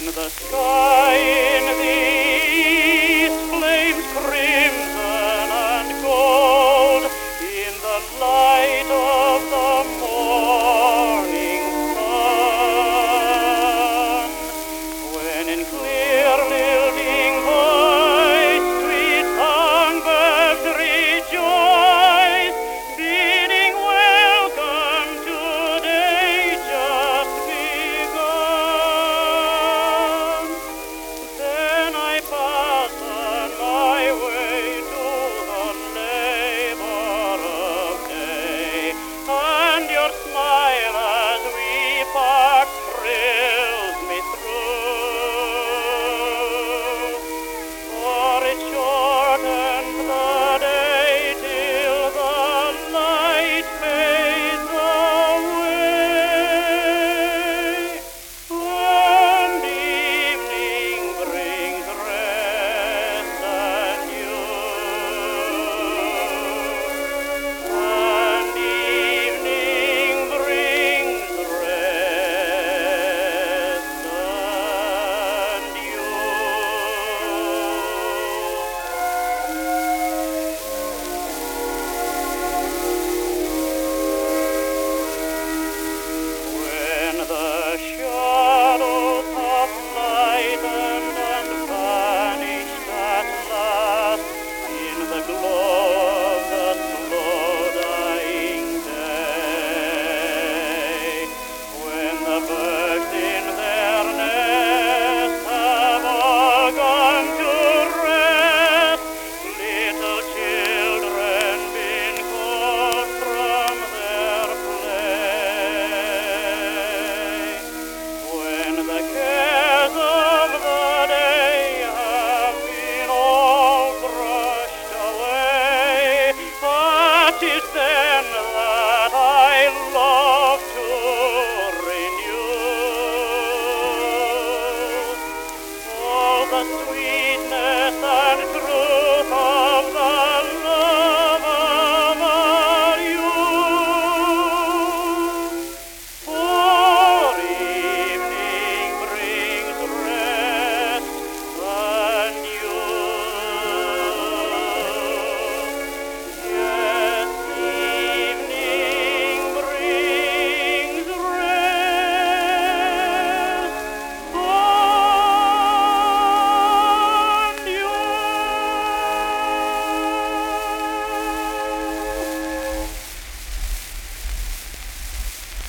When the sky in the east flames crimson and gold in the light of the morning sun, when in clear lilting voice sweet songbirds rejoice, bidding welcome to day just begun, then I pass on my way to the labor of day, and your smile as we part thrills me through. For it shortens the day till the light fades away, and evening brings rest and you, and evening brings rest and you. When the shadows have lightened and vanished at last in the glow of the slow dying day, when the birds in their nests have all gone to rest, little children been called from their play, when the cares of the day have been all brushed away, but it's then that I love to renew all the